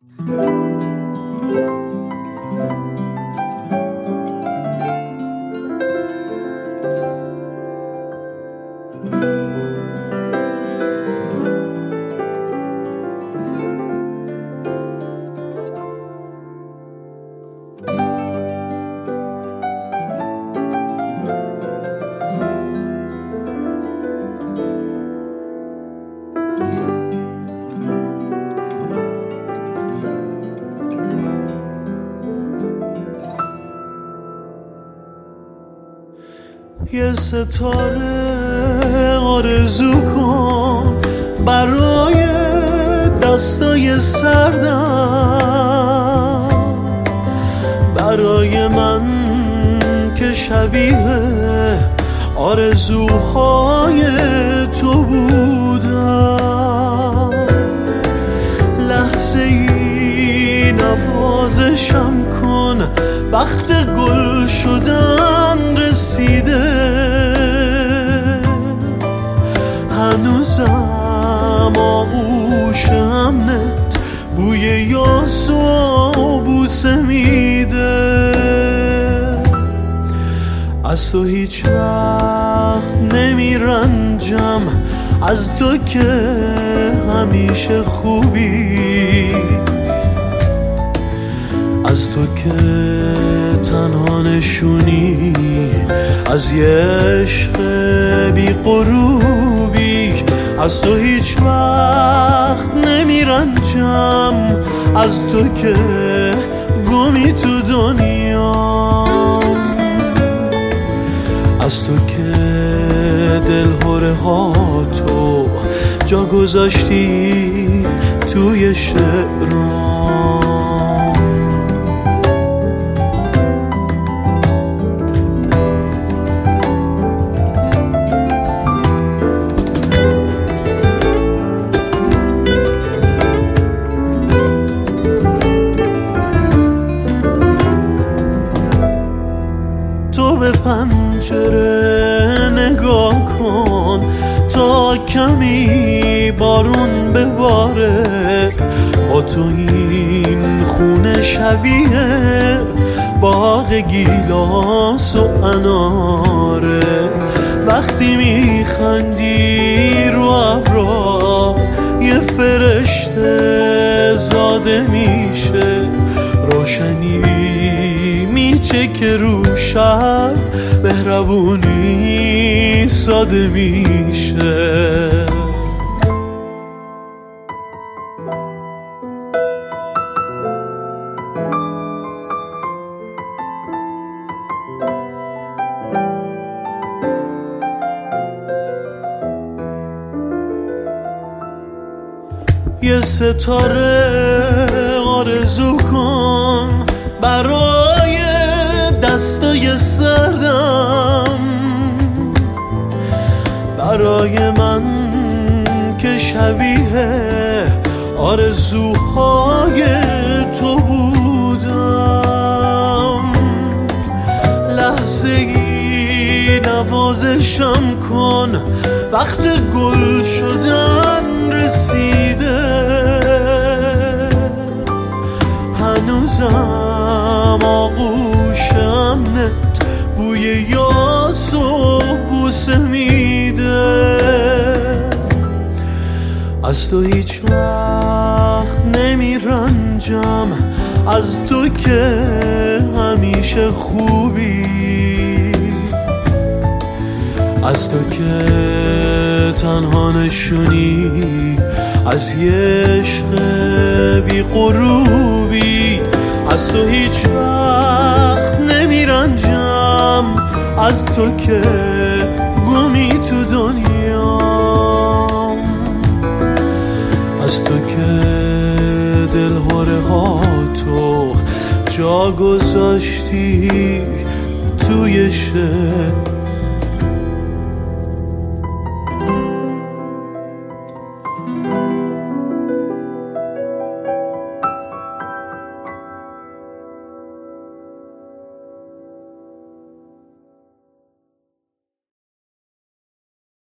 یه ستاره آرزو کن برای دستای سردم، برای من که شبیه آرزوهای تو بودم. لحظه ای نوازشم کن، وقت گل شدن رسیده. هنوزم آغوش امنت بوی یاس و بوسه میده. از تو هیچ وقت نمیرنجم، از تو که همیشه خوبی، از تو که تنها نشونی از یه عشق بی غروبی. از تو هیچ وقت نمیرنجم، از تو که گمی تو دنیا، از تو که دلهره ها تو جا گذاشتی توی شعرام. تو به پنجره نگاه کن تا کمی بارون بباره. با تو این خونه شبیه باغ گیلاس و اناره. وقتی میخندی رو ابرا یه فرشته زاده میشه. روشنی میچه که رو شب مهربونی ساده میشه. یه ستاره آرزو کن برای دستای سردم، برای من که شبیه آرزوهای تو بودم. لحظه ای نوازشم کن، وقت گل شدن رسیده. هنوزم آغوش امنت بوی یاس و بوسه میده. از تو هیچ وقت نمیرنجم، از تو که همیشه خوبی، از تو که تنها نشونی از یه عشق بی غروبی. از تو هیچ وقت نمیرنجم، از تو که گمی تو دنیا، از تو که دلهره ها تو جا گذاشتی توی شعر.